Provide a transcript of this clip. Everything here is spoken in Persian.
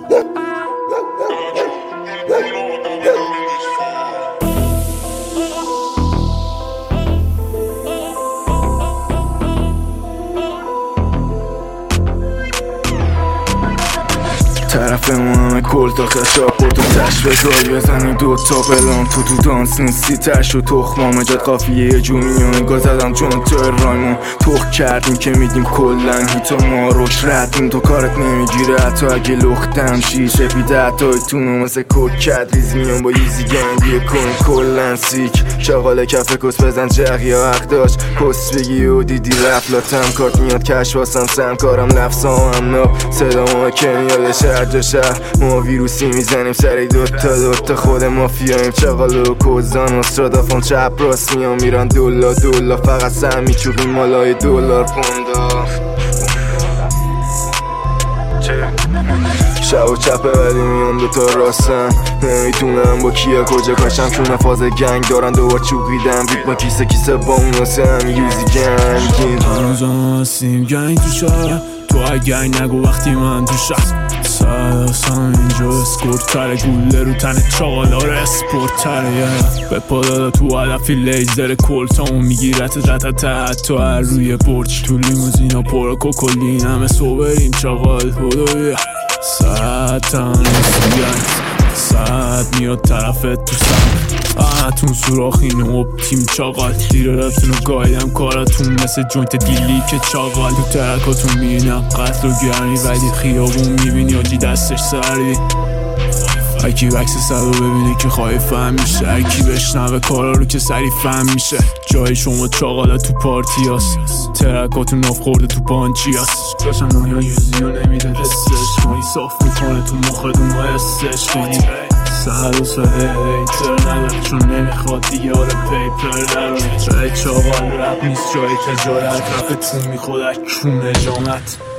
طرف ما همه کل تا خشاب و تو تش بزای بزنی دوتا بلان تو دانس نیستی تش و تخمام جد قافیه یه جو میانگاه زدم چون تو رایمون تخ کردیم که میدیم کلن هیتا ما روش ردیم تو کارت نمیگیره حتی اگه لختم شیشه بیده حتای تونو مثل کوک کد ریز میان با یزی گنگی کن کلن سیک شاغال کف کس بزن جغ یا حق داشت کس بگی و دیدی رفلاتم کارت میاد کش واسم سم کارم لفظام هم ناب صدام که میاد شهر جا شهر ما ویروسی میزنیم سری دوتا خود مافیاییم چغال و کوزان استرادافون چپ راست میان میرن دولا فقط سم میچوبیم مالای دلار پوندا شب و چپه ولی میان دوتا راستن نمیتونم با کیا کجا کاشم چون فاز گنگ دارن دوبار چوبیدم ریتما کیسه با اون واسه هم یوزی گنگ هنوزم هستیم گنگ تو شهر تو های گنگ نگو وقتی من تو شهر سراسم اینجا اسکورت تره گوله رو تن چاقالار اسپورت تره به پادادا تو علفی لیزر کلتامو میگیرت رتت تو هر روی برچ تو لیموزینا پورا کوکولین همه صوبریم چاقال هدوی ساعتم ساعت میاد طرفت تو سمتون سوراخین و تیم چاقال دیر رفتون و گایدم کاراتون مثل جوینت دیلی که چاقال تو ترکاتون میبینم قتل و گرمی ولی خیابون میبینی آجی دستش سری هرکی وکس سر رو ببینه که خواهی فهم میشه هرکی بشنوه کارا رو که سری فهم میشه جای شما چاقالا تو پارتی هست ترکاتون ناف خورده تو پانچی هست داشتم نویا یوزی رو نمیده دستش مایی صاف میکنه تو مخدون با استش کنی سهل و سهل ایتر نداره چون نمیخواد دیگه آره پیپر داره جای چاقال رب نیست جای تجارت رفتون میخواد اکون جامت